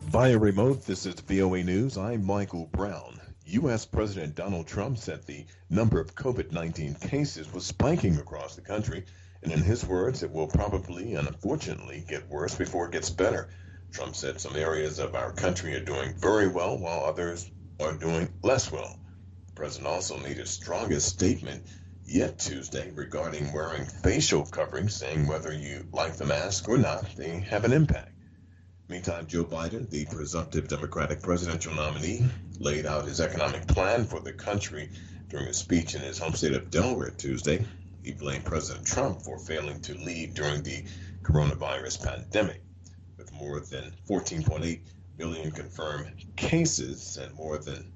Via remote, this is VOA News. I'm Michael Brown. U.S. President Donald Trump said the number of COVID-19 cases was spiking across the country, and in his words, it will probably and unfortunately get worse before it gets better. Trump said some areas of our country are doing very well, while others are doing less well. The president also made his strongest statement yet Tuesday regarding wearing facial coverings, saying whether you like the mask or not, they have an impact. Meantime, Joe Biden, the presumptive Democratic presidential nominee, laid out his economic plan for the country during a speech in his home state of Delaware Tuesday. He blamed President Trump for failing to lead during the coronavirus pandemic. With more than 14.8 million confirmed cases and more than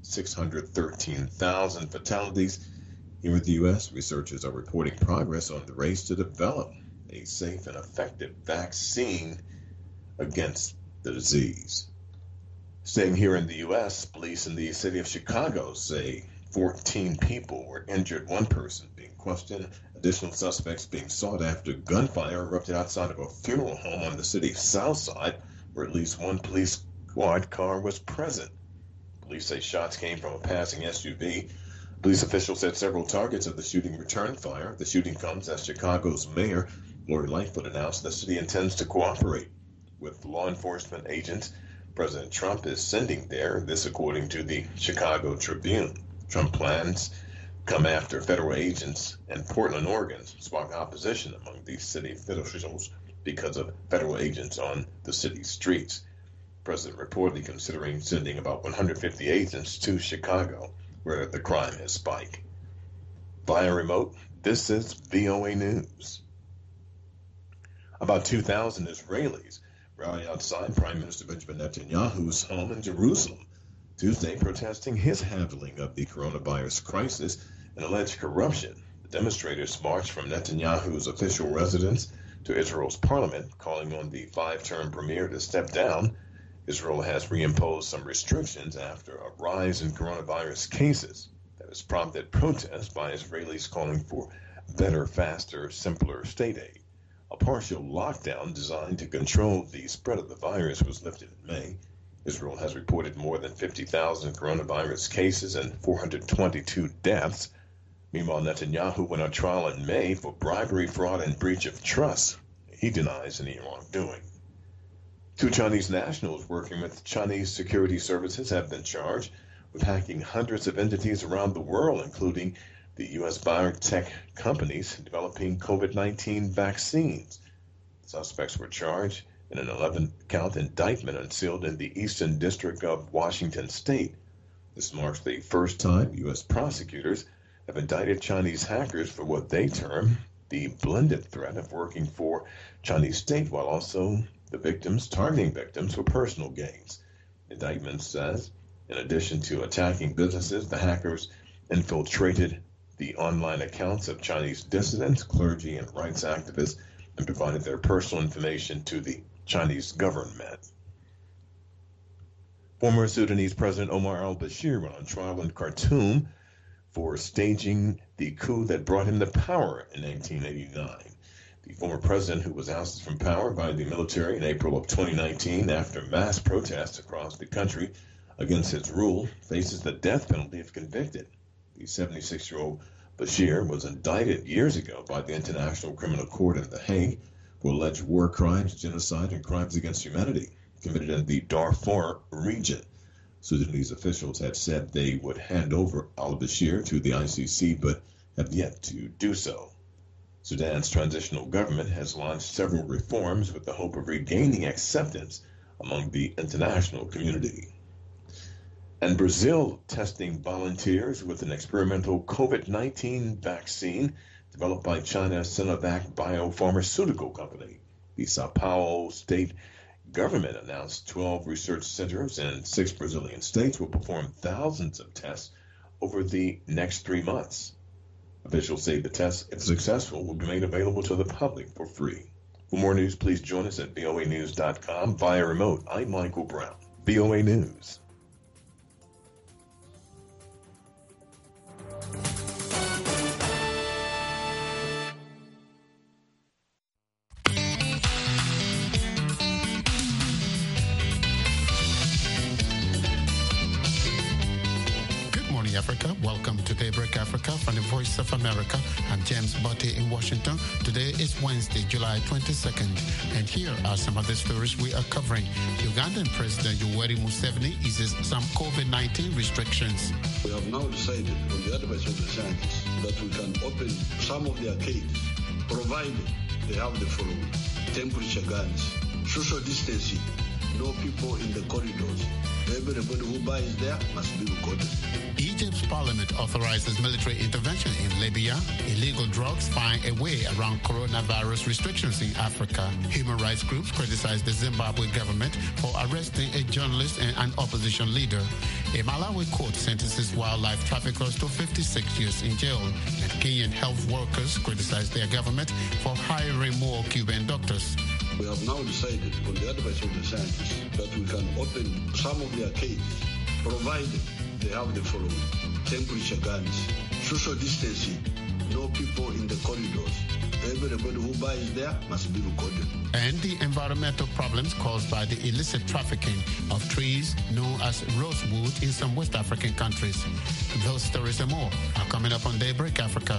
613,000 fatalities here in the U.S., researchers are reporting progress on the race to develop a safe and effective vaccine against the disease. Staying here in the U.S., police in the city of Chicago say 14 people were injured, one person being questioned, additional suspects being sought after gunfire erupted outside of a funeral home on the city's south side, where at least one police squad car was present. Police say shots came from a passing SUV. Police officials said several targets of the shooting returned fire. The shooting comes as Chicago's mayor, Lori Lightfoot, announced the city intends to cooperate with law enforcement agents President Trump is sending there, this according to the Chicago Tribune. Trump plans come after federal agents in Portland, Oregon, sparked opposition among the city officials because of federal agents on the city's streets. The president reportedly considering sending about 150 agents to Chicago, where the crime has spiked. Via remote, this is VOA News. About 2,000 Israelis rally outside Prime Minister Benjamin Netanyahu's home in Jerusalem Tuesday, protesting his handling of the coronavirus crisis and alleged corruption. The demonstrators marched from Netanyahu's official residence to Israel's parliament, calling on the five-term premier to step down. Israel has reimposed some restrictions after a rise in coronavirus cases that has prompted protests by Israelis calling for better, faster, simpler state aid. A partial lockdown designed to control the spread of the virus was lifted in May. Israel has reported more than 50,000 coronavirus cases and 422 deaths. Meanwhile, Netanyahu went on trial in May for bribery, fraud, and breach of trust. He denies any wrongdoing. Two Chinese nationals working with Chinese security services have been charged with hacking hundreds of entities around the world, including the U.S. biotech companies developing COVID-19 vaccines. Suspects were charged in an 11-count indictment unsealed in the Eastern District of Washington State. This marks the first time U.S. prosecutors have indicted Chinese hackers for what they term the blended threat of working for Chinese state while also targeting victims for personal gains. Indictment says, in addition to attacking businesses, the hackers infiltrated the online accounts of Chinese dissidents, clergy, and rights activists, and provided their personal information to the Chinese government. Former Sudanese President Omar al-Bashir went on trial in Khartoum for staging the coup that brought him to power in 1989. The former president, who was ousted from power by the military in April of 2019 after mass protests across the country against his rule, faces the death penalty if convicted. The 76-year-old Bashir was indicted years ago by the International Criminal Court in The Hague for alleged war crimes, genocide, and crimes against humanity committed in the Darfur region. Sudanese officials had said they would hand over al-Bashir to the ICC, but have yet to do so. Sudan's transitional government has launched several reforms with the hope of regaining acceptance among the international community. And Brazil testing volunteers with an experimental COVID-19 vaccine developed by China's Sinovac biopharmaceutical company. The Sao Paulo state government announced 12 research centers in 6 Brazilian states will perform thousands of tests over the next 3 months. Officials say the tests, if successful, will be made available to the public for free. For more news, please join us at voanews.com via remote. I'm Michael Brown, VOA News. Africa. Welcome to Daybreak Africa from the Voice of America. I'm James Botte in Washington. Today is Wednesday, July 22nd. And here are some of the stories we are covering. Ugandan President Yoweri Museveni eases some COVID-19 restrictions. We have now decided, on the advice of the scientists, that we can open some of the arcades, provided they have the following: temperature guns, social distancing, no people in the corridors. Everybody who buys there must be recorded. Egypt's parliament authorizes military intervention in Libya. Illegal drugs find a way around coronavirus restrictions in Africa. Human rights groups criticize the Zimbabwe government for arresting a journalist and an opposition leader. A Malawi court sentences wildlife traffickers to 56 years in jail. And Kenyan health workers criticize their government for hiring more Cuban doctors. We have now decided, on the advice of the scientists, that we can open some of the arcades, provided they have the following: temperature guns, social distancing, no people in the corridors. Everybody who buys there must be recorded. And the environmental problems caused by the illicit trafficking of trees known as rosewood in some West African countries. Those stories and more are coming up on Daybreak Africa.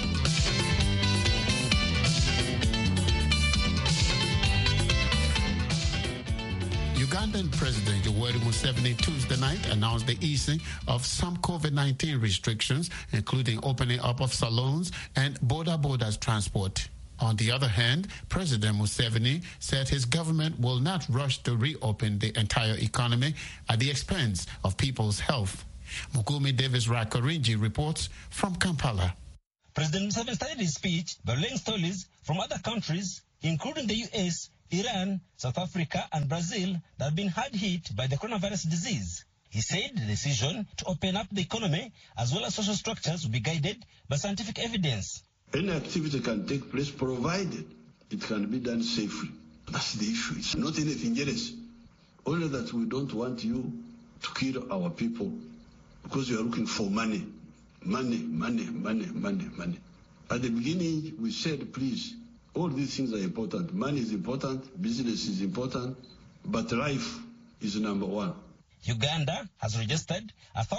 Ugandan President Yoweri Museveni Tuesday night announced the easing of some COVID-19 restrictions, including opening up of salons and border-borders transport. On the other hand, President Museveni said his government will not rush to reopen the entire economy at the expense of people's health. Mugumi Davis Rakorinji reports from Kampala. President Museveni started his speech by relaying stories from other countries, including the US, Iran, South Africa, and Brazil, that have been hard hit by the coronavirus disease. He said the decision to open up the economy as well as social structures will be guided by scientific evidence. Any activity can take place provided it can be done safely. That's the issue. It's not anything else. Only that we don't want you to kill our people because you are looking for money. Money, money, money, money, money. At the beginning, we said, please, all these things are important. Money is important, business is important, but life is number one. Uganda has registered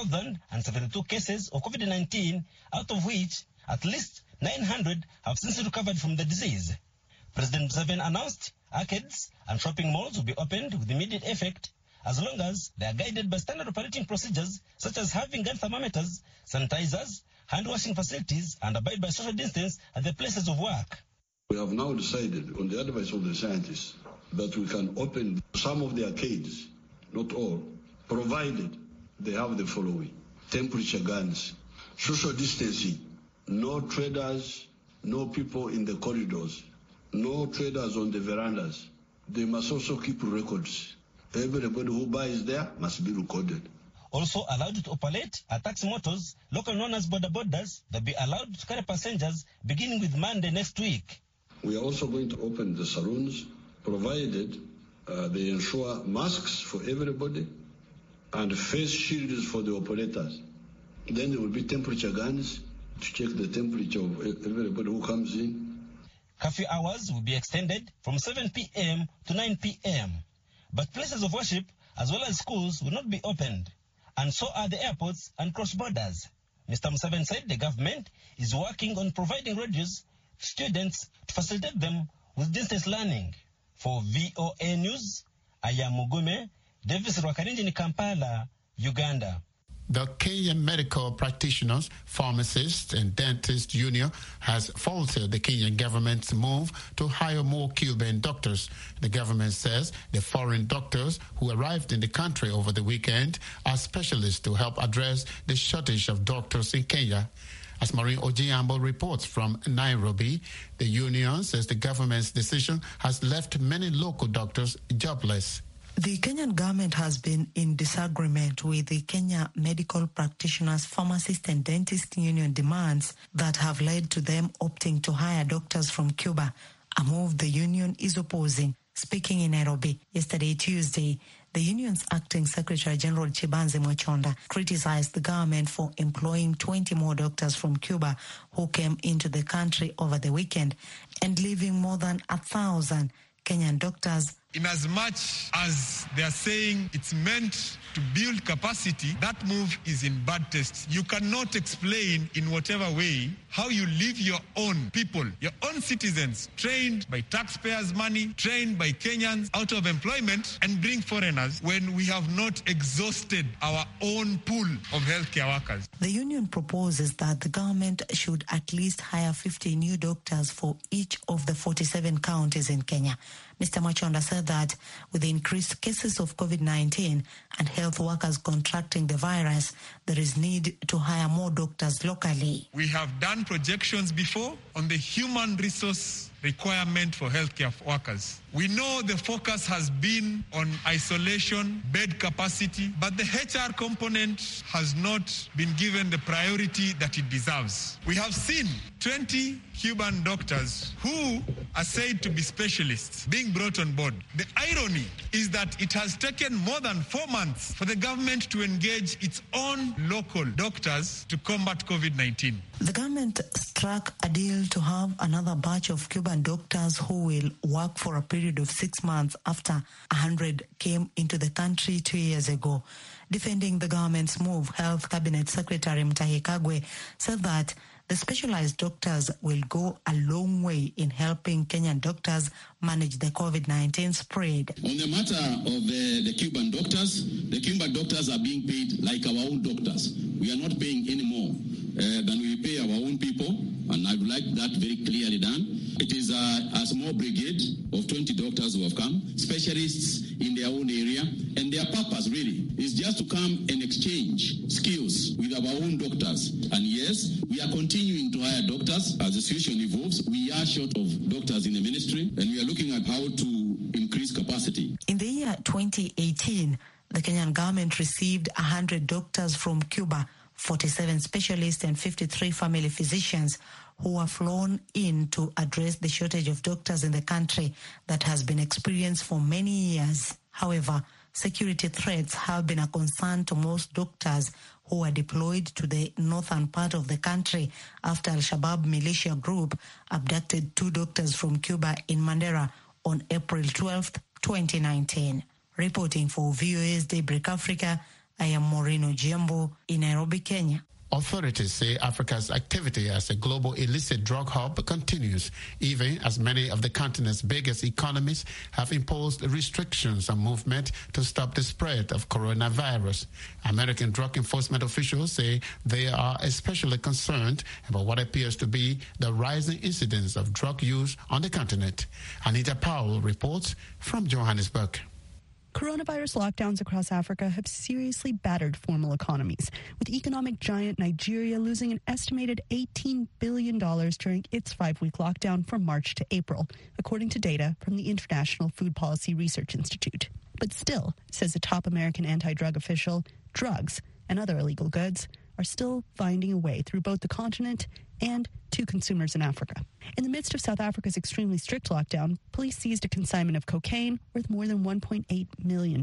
1,072 cases of COVID-19, out of which at least 900 have since recovered from the disease. President Museveni announced arcades and shopping malls will be opened with immediate effect as long as they are guided by standard operating procedures such as having gun thermometers, sanitizers, hand-washing facilities, and abide by social distance at the places of work. We have now decided, on the advice of the scientists, that we can open some of the arcades, not all, provided they have the following: temperature guns, social distancing, no traders, no people in the corridors, no traders on the verandas. They must also keep records. Everybody who buys there must be recorded. Also allowed to operate are taxi motors, locally known as border borders, that be allowed to carry passengers beginning with Monday next week. We are also going to open the saloons, provided they ensure masks for everybody and face shields for the operators. Then there will be temperature guns to check the temperature of everybody who comes in. Curfew hours will be extended from 7 p.m. to 9 p.m. But places of worship as well as schools will not be opened, and so are the airports and cross borders. Mr. Museveni said the government is working on providing radios to students to facilitate them with distance learning. For VOA News, I am Mugume Davis Rwakarinji in Kampala, Uganda. The Kenyan Medical Practitioners, Pharmacists and Dentists Union has faulted the Kenyan government's move to hire more Cuban doctors. The government says the foreign doctors who arrived in the country over the weekend are specialists to help address the shortage of doctors in Kenya. As Maureen Ojiambo reports from Nairobi, the union says the government's decision has left many local doctors jobless. The Kenyan government has been in disagreement with the Kenya Medical Practitioners, Pharmacists and Dentists Union demands that have led to them opting to hire doctors from Cuba, a move the union is opposing. Speaking in Nairobi yesterday, Tuesday, the union's acting Secretary General Chibanze Mwachonda criticized the government for employing 20 more doctors from Cuba who came into the country over the weekend and leaving more than 1,000 Kenyan doctors In as much as they are saying it's meant to build capacity, that move is in bad taste. You cannot explain in whatever way how you leave your own people, your own citizens, trained by taxpayers' money, trained by Kenyans, out of employment, and bring foreigners when we have not exhausted our own pool of healthcare workers. The union proposes that the government should at least hire 50 new doctors for each of the 47 counties in Kenya. Mr. Machonda said that with the increased cases of COVID-19 and health workers contracting the virus, there is need to hire more doctors locally. We have done projections before on the human resource requirement for healthcare workers. We know the focus has been on isolation, bed capacity, but the HR component has not been given the priority that it deserves. We have seen 20 Cuban doctors who are said to be specialists being brought on board. The irony is that it has taken more than 4 months for the government to engage its own local doctors to combat COVID-19. The government struck a deal to have another batch of Cuban doctors who will work for a period of 6 months after 100 came into the country 2 years ago. Defending the government's move, Health Cabinet Secretary Mutahi Kagwe said that the specialized doctors will go a long way in helping Kenyan doctors manage the COVID-19 spread. On the matter of the Cuban doctors are being paid like our own doctors. We are not paying any more than we pay our own people, and I would like that very clearly done. It is a small brigade of 20 doctors who have come, specialists in their own area, and their purpose really is just to come and exchange skills with our own doctors. And yes, we are continuing to hire doctors. As the situation evolves, we are short of doctors in the ministry, and we are looking at how to increase capacity. In the year 2018, the Kenyan government received 100 doctors from Cuba, 47 specialists and 53 family physicians who were flown in to address the shortage of doctors in the country that has been experienced for many years. However, security threats have been a concern to most doctors who were deployed to the northern part of the country after Al-Shabaab militia group abducted 2 doctors from Cuba in Mandera on April 12, 2019. Reporting for VOA's Daybreak Africa, I am Moreno Giambo in Nairobi, Kenya. Authorities say Africa's activity as a global illicit drug hub continues, even as many of the continent's biggest economies have imposed restrictions on movement to stop the spread of coronavirus. American drug enforcement officials say they are especially concerned about what appears to be the rising incidence of drug use on the continent. Anita Powell reports from Johannesburg. Coronavirus lockdowns across Africa have seriously battered formal economies, with economic giant Nigeria losing an estimated $18 billion during its 5-week lockdown from March to April, according to data from the International Food Policy Research Institute. But still, says a top American anti-drug official, drugs and other illegal goods are still finding a way through both the continent and to consumers in Africa. In the midst of South Africa's extremely strict lockdown, police seized a consignment of cocaine worth more than $1.8 million.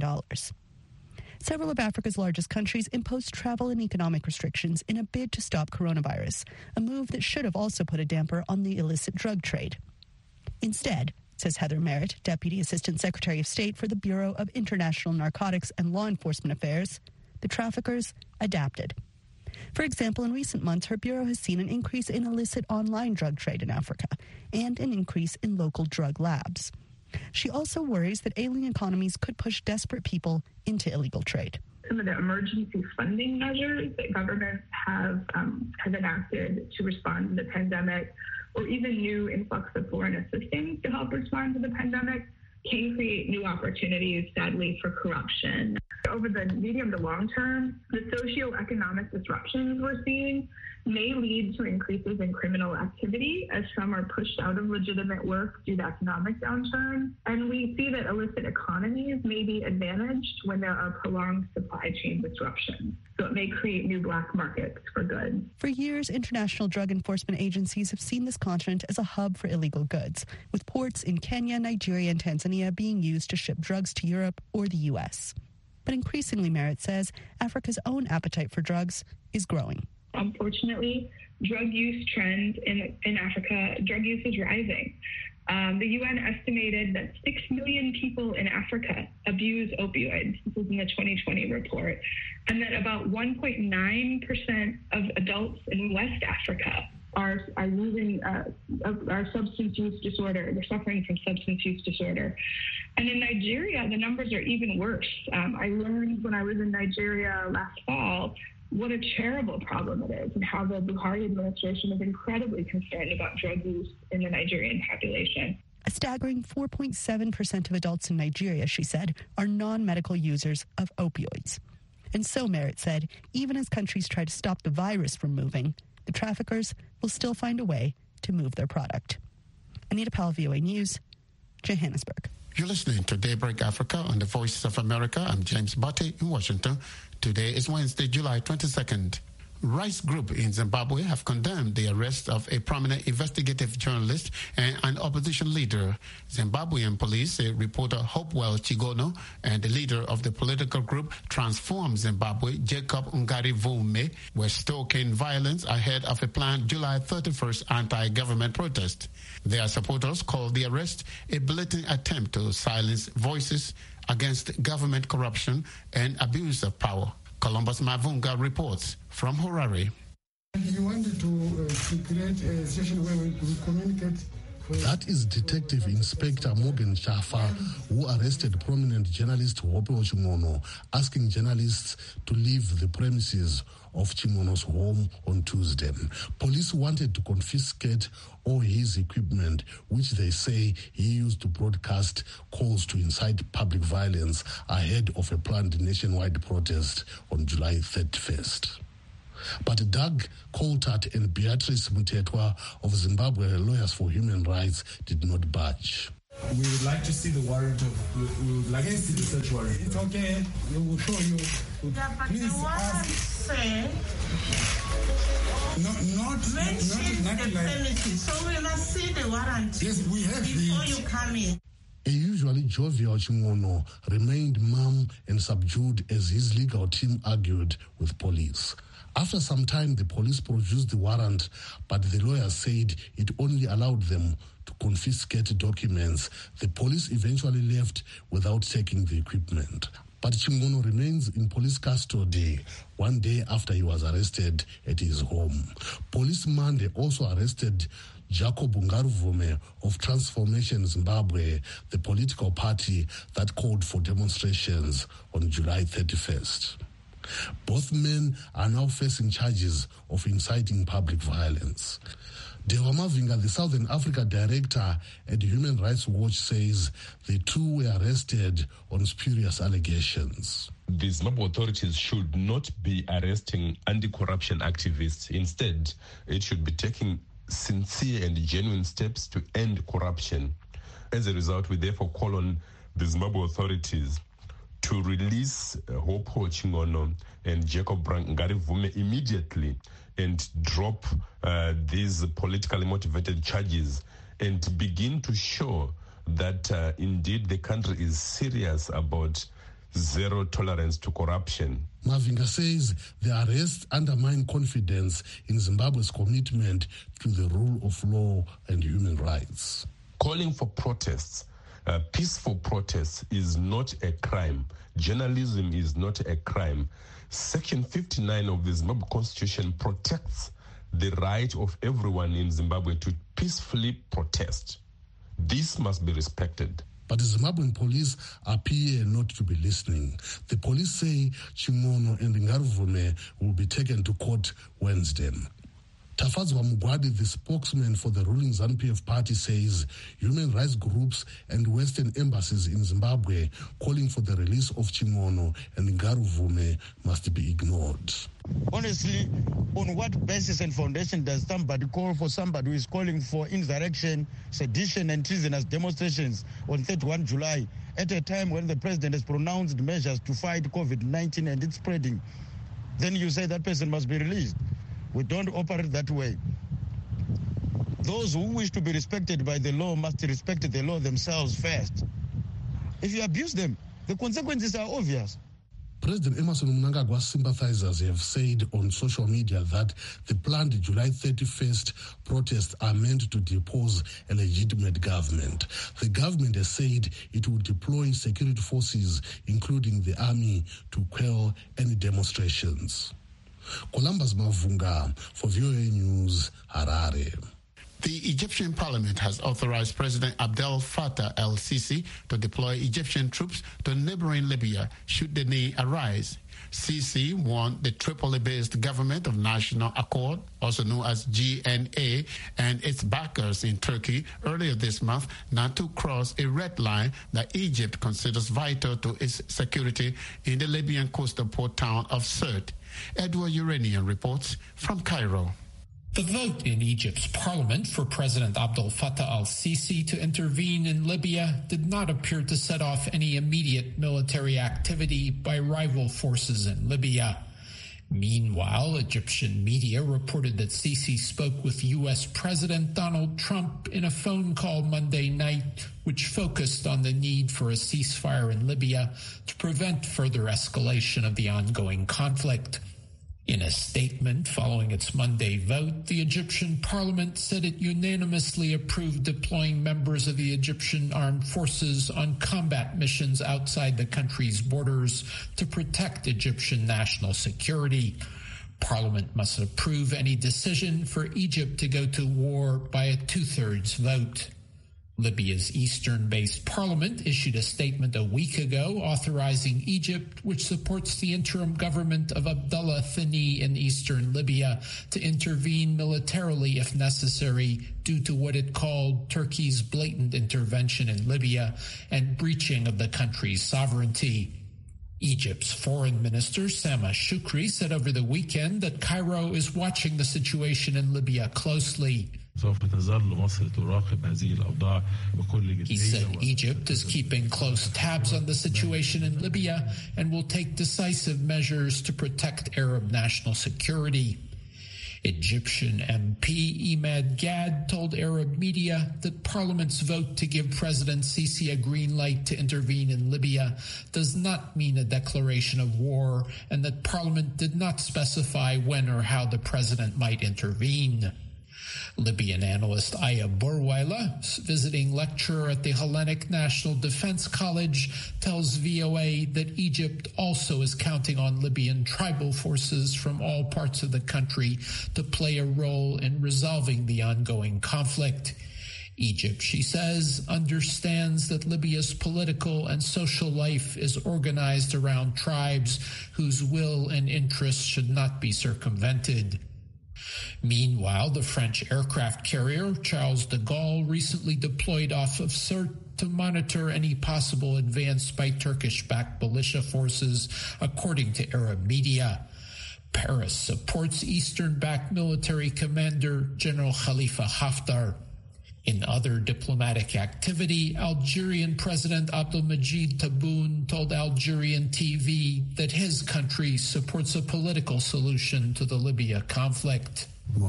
Several of Africa's largest countries imposed travel and economic restrictions in a bid to stop coronavirus, a move that should have also put a damper on the illicit drug trade. Instead, says Heather Merritt, Deputy Assistant Secretary of State for the Bureau of International Narcotics and Law Enforcement Affairs, the traffickers adapted. For example, in recent months, her bureau has seen an increase in illicit online drug trade in Africa and an increase in local drug labs. She also worries that ailing economies could push desperate people into illegal trade. Some of the emergency funding measures that governments have enacted to respond to the pandemic, or even new influx of foreign assistance to help respond to the pandemic, can create new opportunities, sadly, for corruption. Over the medium to long term, the socioeconomic disruptions we're seeing may lead to increases in criminal activity as some are pushed out of legitimate work due to economic downturn. And we see that illicit economies may be advantaged when there are prolonged supply chain disruptions. So it may create new black markets for goods. For years, international drug enforcement agencies have seen this continent as a hub for illegal goods, with ports in Kenya, Nigeria, and Tanzania being used to ship drugs to Europe or the U.S. But increasingly, Merritt says, Africa's own appetite for drugs is growing. Unfortunately, drug use trends in Africa, drug use is rising. The UN estimated that 6 million people in Africa abuse opioids. This is in the 2020 report. And that about 1.9% of adults in West Africa are using are substance use disorder. They're suffering from substance use disorder. And in Nigeria, the numbers are even worse. I learned when I was in Nigeria last fall what a terrible problem it is and how the Buhari administration is incredibly concerned about drug use in the Nigerian population. A staggering 4.7% of adults in Nigeria, she said, are non-medical users of opioids. And so, Merritt said, even as countries try to stop the virus from moving, the traffickers will still find a way to move their product. Anita Powell, VOA News, Johannesburg. You're listening to Daybreak Africa on the Voice of America. I'm James Botte in Washington. Today is Wednesday, July 22nd. Rights Group in Zimbabwe have condemned the arrest of a prominent investigative journalist and an opposition leader. Zimbabwean police say reporter Hopewell Chigono and the leader of the political group Transform Zimbabwe, Jacob Ngarivume, were stoking violence ahead of a planned July 31st anti-government protest. Their supporters called the arrest a blatant attempt to silence voices against government corruption and abuse of power. Columbus Mavunga reports from Harare. We wanted to create a session where we communicate. That is Detective Inspector Morgan Chafa, who arrested prominent journalist Hopewell Chigono, asking journalists to leave the premises of Chigono's home on Tuesday. Police wanted to confiscate all his equipment, which they say he used to broadcast calls to incite public violence ahead of a planned nationwide protest on July 31st. But Doug Coulthard and Beatrice Mutetwa of Zimbabwe Lawyers for Human Rights did not budge. We would like to see the warrant we would like to see the search warrant. It's okay. We will show you. Please ask. Say, not the premises. So we must see the warrant. Yes, we have before it. You come in. A usually jovial Chigono remained mum and subdued as his legal team argued with police. After some time, the police produced the warrant, but the lawyers said it only allowed them to confiscate documents. The police eventually left without taking the equipment. But Chigono remains in police custody 1 day after he was arrested at his home. Police Monday also arrested Jacob Ngarivume of Transformation Zimbabwe, the political party that called for demonstrations on July 31st. Both men are now facing charges of inciting public violence. Dewa Mavinga, the Southern Africa director at Human Rights Watch, says the two were arrested on spurious allegations. The Zimbabwe authorities should not be arresting anti-corruption activists. Instead, it should be taking sincere and genuine steps to end corruption. As a result, we therefore call on the Zimbabwe authorities to release Hopewell Chigono and Jacob Ngarivume immediately and drop these politically motivated charges and begin to show that indeed the country is serious about zero tolerance to corruption. Mavinga says the arrests undermine confidence in Zimbabwe's commitment to the rule of law and human rights. Calling for protests, peaceful protests, is not a crime. Journalism is not a crime. Section 59 of the Zimbabwe Constitution protects the right of everyone in Zimbabwe to peacefully protest. This must be respected. But the Zimbabwean police appear not to be listening. The police say Chigono and Ngarivume will be taken to court Wednesday. Tafadzwa Mugwadi, the spokesman for the ruling ZANU-PF party, says human rights groups and Western embassies in Zimbabwe calling for the release of Chigono and Ngarivume must be ignored. Honestly, on what basis and foundation does somebody call for somebody who is calling for insurrection, sedition and treasonous demonstrations on 31 July at a time when the president has pronounced measures to fight COVID-19 and its spreading? Then you say that person must be released. We don't operate that way. Those who wish to be respected by the law must respect the law themselves first. If you abuse them, the consequences are obvious. President Emmerson Mnangagwa's sympathizers have said on social media that the planned July 31st protests are meant to depose a legitimate government. The government has said it will deploy security forces, including the army, to quell any demonstrations. Columbus Mavunga for VOA News, Harare. The Egyptian parliament has authorized President Abdel Fattah el-Sisi to deploy Egyptian troops to neighboring Libya should the need arise. Sisi warned the Tripoli-based Government of National Accord, also known as GNA, and its backers in Turkey earlier this month not to cross a red line that Egypt considers vital to its security in the Libyan coastal port town of Sirte. Edward Uranian reports from Cairo. The vote in Egypt's parliament for President Abdel Fattah al-Sisi to intervene in Libya did not appear to set off any immediate military activity by rival forces in Libya. Meanwhile, Egyptian media reported that Sisi spoke with U.S. President Donald Trump in a phone call Monday night, which focused on the need for a ceasefire in Libya to prevent further escalation of the ongoing conflict. In a statement following its Monday vote, the Egyptian parliament said it unanimously approved deploying members of the Egyptian armed forces on combat missions outside the country's borders to protect Egyptian national security. Parliament must approve any decision for Egypt to go to war by a two-thirds vote. Libya's eastern-based parliament issued a statement a week ago authorizing Egypt, which supports the interim government of Abdullah Thani in eastern Libya, to intervene militarily if necessary due to what it called Turkey's blatant intervention in Libya and breaching of the country's sovereignty. Egypt's foreign minister, Sameh Shoukry, said over the weekend that Cairo is watching the situation in Libya closely. He said Egypt is keeping close tabs on the situation in Libya and will take decisive measures to protect Arab national security. Egyptian MP Imad Gad told Arab media that Parliament's vote to give President Sisi a green light to intervene in Libya does not mean a declaration of war, and that Parliament did not specify when or how the president might intervene. Libyan analyst Aya Bourwaila, visiting lecturer at the Hellenic National Defense College, tells VOA that Egypt also is counting on Libyan tribal forces from all parts of the country to play a role in resolving the ongoing conflict. Egypt, she says, understands that Libya's political and social life is organized around tribes whose will and interests should not be circumvented. Meanwhile, the French aircraft carrier Charles de Gaulle recently deployed off of Sirte to monitor any possible advance by Turkish-backed militia forces, according to Arab media. Paris supports Eastern-backed military commander General Khalifa Haftar. In other diplomatic activity, Algerian President Abdelmadjid Tebboune told Algerian TV that his country supports a political solution to the Libya conflict.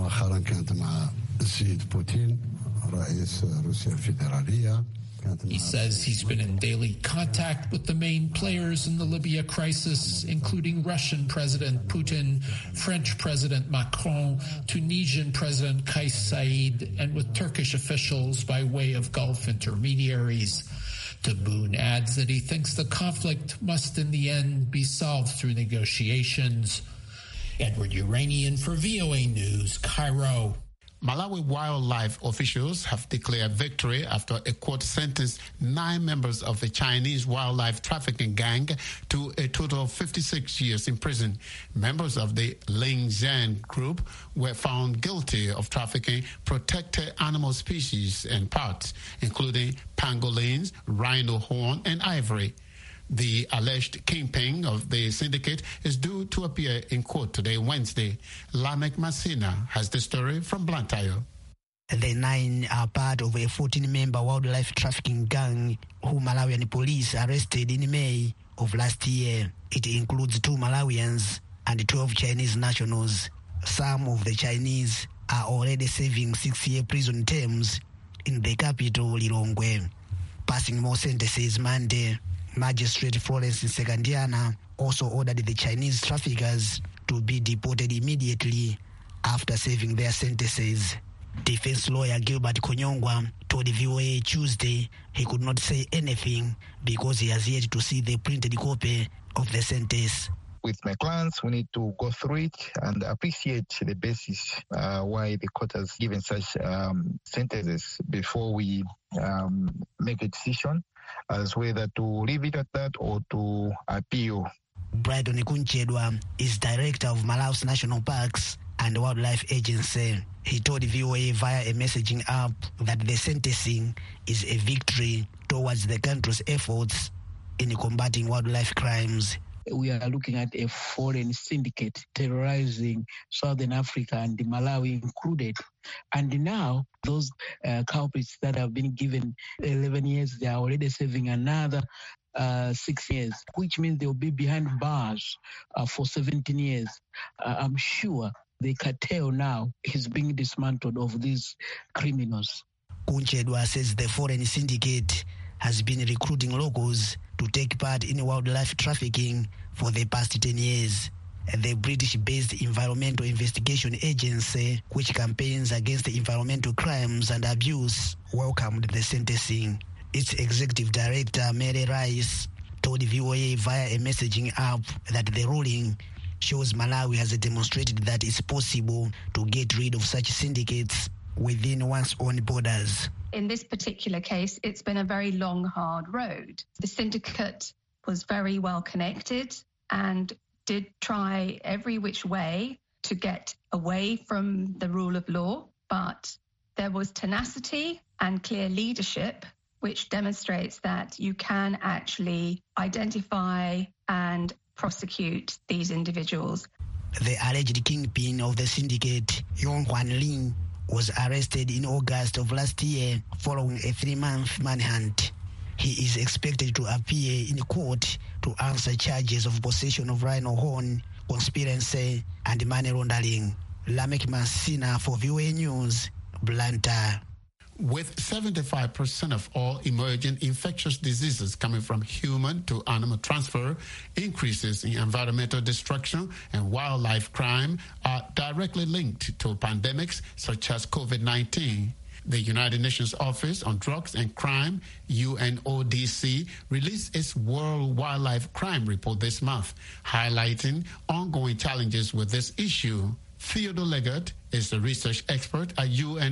He says he's been in daily contact with the main players in the Libya crisis, including Russian President Putin, French President Macron, Tunisian President Kais Saied, and with Turkish officials by way of Gulf intermediaries. Tebboune adds that he thinks the conflict must in the end be solved through negotiations. Edward Uranian for VOA News, Cairo. Malawi wildlife officials have declared victory after a court sentenced 9 members of the Chinese wildlife trafficking gang to a total of 56 years in prison. Members of the Ling Zhan group were found guilty of trafficking protected animal species and parts, including pangolins, rhino horn, and ivory. The alleged kingpin of the syndicate is due to appear in court today, Wednesday. Lamek Masina has the story from Blantyre. The 9 are part of a 14-member wildlife trafficking gang who Malawian police arrested in May of last year. It includes 2 Malawians and 12 Chinese nationals. Some of the Chinese are already serving 6-year prison terms in the capital, Lilongwe. Passing more sentences Monday, Magistrate Florence Segandiana also ordered the Chinese traffickers to be deported immediately after serving their sentences. Defense lawyer Gilbert Konyongwa told VOA Tuesday he could not say anything because he has yet to see the printed copy of the sentence. With my clients, we need to go through it and appreciate the basis why the court has given such sentences before we make a decision as whether to leave it at that or to appeal. Brydon Kunchedwa is director of Malawi's National Parks and Wildlife Agency. He told VOA via a messaging app that the sentencing is a victory towards the country's efforts in combating wildlife crimes. We are looking at a foreign syndicate terrorizing Southern Africa and Malawi included. And now those culprits that have been given 11 years, they are already serving another 6 years, which means they will be behind bars for 17 years. I'm sure the cartel now is being dismantled of these criminals. Kunchedwa says the foreign syndicate has been recruiting locals to take part in wildlife trafficking for the past 10 years. The British-based Environmental Investigation Agency, which campaigns against environmental crimes and abuse, welcomed the sentencing. Its executive director, Mary Rice, told VOA via a messaging app that the ruling shows Malawi has demonstrated that it's possible to get rid of such syndicates within one's own borders. In this particular case, it's been a very long, hard road. The syndicate was very well connected and did try every which way to get away from the rule of law, but there was tenacity and clear leadership, which demonstrates that you can actually identify and prosecute these individuals. The alleged kingpin of the syndicate, Yong Hwan Lin, was arrested in August of last year following a 3-month manhunt. He is expected to appear in court to answer charges of possession of rhino horn, conspiracy, and money laundering. Lamek Masina for VOA News, Blantyre. With 75% of all emerging infectious diseases coming from human to animal transfer, increases in environmental destruction and wildlife crime are directly linked to pandemics such as COVID-19. The United Nations Office on Drugs and Crime, UNODC, released its World Wildlife Crime Report this month, highlighting ongoing challenges with this issue. Theodore Leggett is a research expert at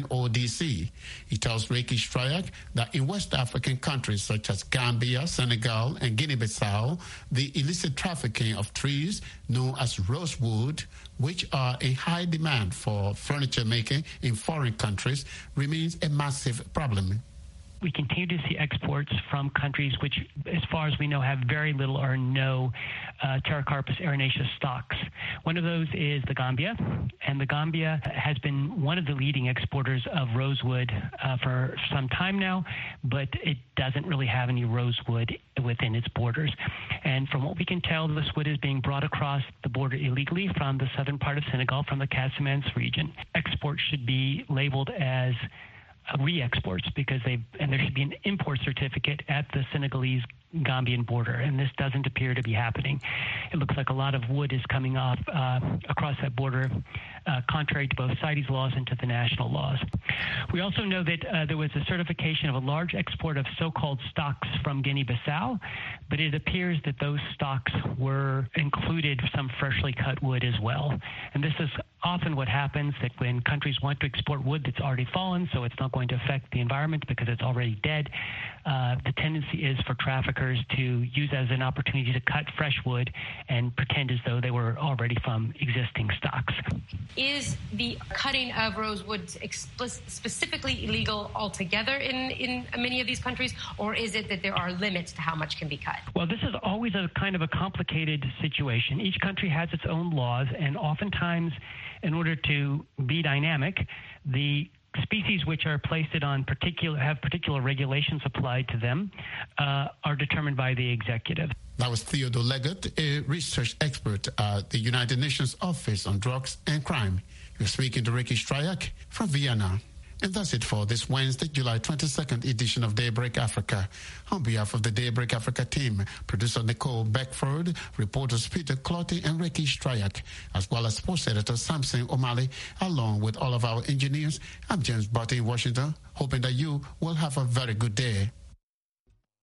UNODC. He tells Ricky Strayak that in West African countries such as Gambia, Senegal, and Guinea-Bissau, the illicit trafficking of trees known as rosewood, which are in high demand for furniture making in foreign countries, remains a massive problem. We continue to see exports from countries which, as far as we know, have very little or no Pterocarpus erinaceus stocks. One of those is the Gambia, and the Gambia has been one of the leading exporters of rosewood for some time now, but it doesn't really have any rosewood within its borders. And from what we can tell, this wood is being brought across the border illegally from the southern part of Senegal, from the Casamance region. Exports should be labeled as re-exports because there should be an import certificate at the Senegalese-Gambian border, and this doesn't appear to be happening. It looks like a lot of wood is coming off across that border, contrary to both CITES laws and to the national laws. We also know that there was a certification of a large export of so-called stocks from Guinea-Bissau, but it appears that those stocks were included some freshly cut wood as well. And this is often what happens, that when countries want to export wood that's already fallen, so it's not going to affect the environment because it's already dead, the tendency is for traffickers to use as an opportunity to cut fresh wood and pretend as though they were already from existing stocks. Is the cutting of rosewood specifically illegal altogether in many of these countries, or is it that there are limits to how much can be cut? Well, this is always a kind of a complicated situation. Each country has its own laws, and oftentimes, in order to be dynamic, the species which are placed on have particular regulations applied to them are determined by the executive. That was Theodore Leggett, a research expert at the United Nations Office on Drugs and Crime. You're speaking to Ricky Strayak from Vienna. And that's it for this Wednesday, July 22nd edition of Daybreak Africa. On behalf of the Daybreak Africa team, producer Nicole Beckford, reporters Peter Clotty and Ricky Stryak, as well as sports editor Samson O'Malley, along with all of our engineers, I'm James Barty in Washington, hoping that you will have a very good day.